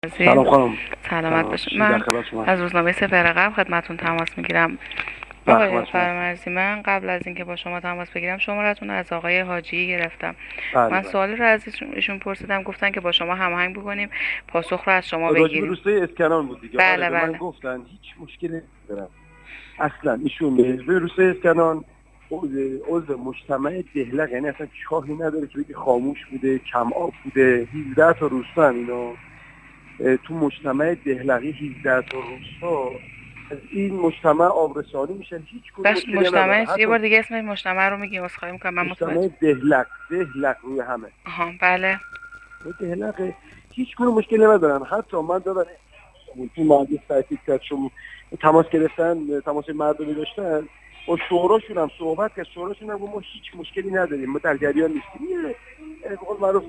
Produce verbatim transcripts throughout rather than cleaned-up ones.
سلام خانم. سلامت باشید. من از روزنامه سپهر قبل خدمتتون تماس میگیرم. آقای فرمرزی، من قبل از اینکه با شما تماس بگیرم شمارتون از آقای حاجی گرفتم. بله من بله. سوالی رو از ایشون پرسیدم، گفتن که با شما هماهنگ بکنیم پاسخ رو از شما راجع به بگیریم. روستای اسکنان بود دیگه. بله آره به بله. من گفتن هیچ مشکلی ندارم. اصلا ایشون به روستای اسکنان عضو مجتمع دهلق، یعنی اصلا چاهی نداره که بگی خاموش بوده، کم آب بوده. هجده تا روستا هم اینا تو مجتمع دهلقی، هجده تا روستا این مجتمع آبرسانی میشن، هیچ کدوم بس مشکلی مجتمع نداره. یه بار دیگه اسم مجتمع رو میگیم، اسخای میکنم من مجتمع متوجه. دهلق، دهلق روی همه. آها بله. دهلق هیچ کدوم مشکلی ندارن. حتی من دادن تو مهندس تحقیق کرد، شما تماس گرفتن، تماس مردمی داشتن با شوراشون هم صحبت کرد. شوراشون هم ما هیچ مشکلی نداریم، ما در جریان نیستیم. یه به قول معروف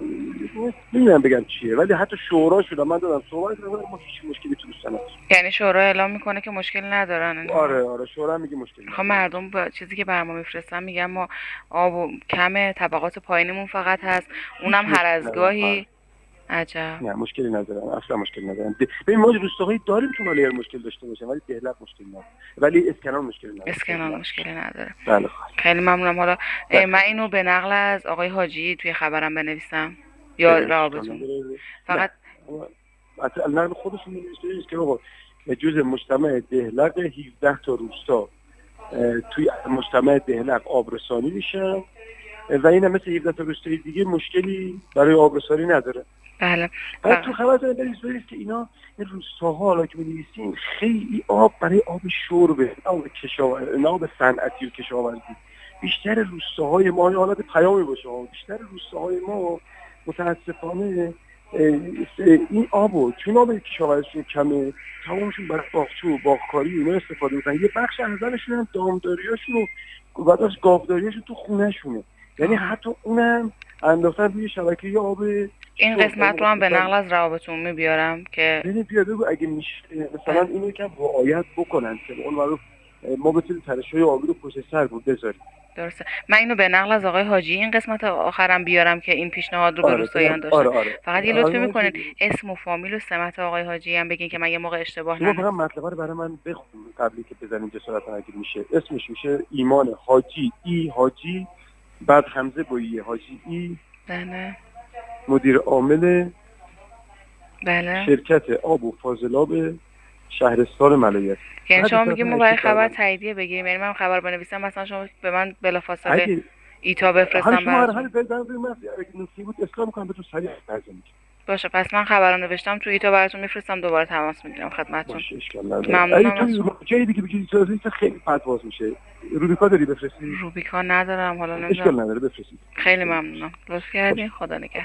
نمیدونم بگم چیه، ولی حتی شوراشون هم من دادم صحبت کردم، ما هیچ مشکلی تو دوستان نداریم. یعنی شورا اعلام میکنه که مشکل ندارن. آره آره شورا میگه مشکلی نداره. خب مردم با چیزی که بر ما میفرستن میگن ما آب و کم طبقات پایینمون فقط هست، اونم هر از گاهی. عجب. نه مشکلی ندارن، اصلا مشکلی ندارن. ببین ما روستاهایی داریم تو مالیر مشکل داشته باشن، ولی دهلق مشکلی نداره، ولی اسکنان مشکلی نداره. اسکنان مشکلی نداره. بله خیلی ممنونم. حالا من اینو به نقل از آقای حاجی توی خبرم بنویسم یا روابطون فقط اصلا خودشون می‌نویسن که آقا جزء مجتمع دهلق هجده تا روستا توی مجتمع دهلق آبرسانی میشن و این هم مثل هجده تا روستای دیگه مشکلی برای آبرسانی نداره. بله. بعد تو خبرتون بنویسید که اینا این روستاها حالا که می‌نویسین خیلی آب برای آب شربه، آب کشاورزی، نه آب صنعتی و کشاورزی. بیشتر روستاهای ما حالت پیامی باشه، بیشتر روستاهای ما متاسفانه این آبو چون آب کشاورزیشون کمه، تمامشون برای باغچه و باغکاری اینا استفاده میکنن. یه بخش ازشون هم دامداریاشون و بعدش گاوداریاشون تو خونه‌شونه، یعنی حتی اونم انداختن روی شبکه آب. این قسمت رو هم به نقل از روابط عمومی بیارم که ببین بیا بگو اگه میشه مثلا اینو که رعایت بکنن که اون معروف ما بتونیم ترشحای آبی رو پشت سر بود بذاریم. درسته. من اینو به نقل از آقای حاجی این قسمت آخرم بیارم که این پیشنهاد رو به آره روستاییان داشتن. آره آره. فقط یه لطفی میکنین اسم و فامیل و سمت آقای حاجی هم بگین که من یه موقع اشتباه نکنم. شما فقط مطلب رو برای من بخون قبلی که بزنیم جسارتا اگه میشه. اسمش میشه ایمان حاجی، ای حاجی بعد حمزه با ای حاجی ای. بله. مدیر عامل بله. شرکت آب و فاضلاب شهرستان ملایت. یعنی شما میگید ما برای خبر تاییدیه بگیریم، یعنی من خبر بنویسم مثلا شما به من بلافاصله ایتا بفرستم شما هر حالی بزنید من نوشته بود اسلام کنم بهتون سریع ترجمه میکنم. باشه پس من خبر رو نوشتم تو ایتا براتون میفرستم، دوباره تماس میگیرم خدمتتون. باشه اشکال نداره. ممنونم. تو جایی دیگه بگید تو خیلی پتواز میشه. روبیکا داری بفرستی؟ روبیکا ندارم حالا نمیدونم. اشکال نداره بفرستید. خیلی ممنونم. لطف کردین. خدا نگهدار.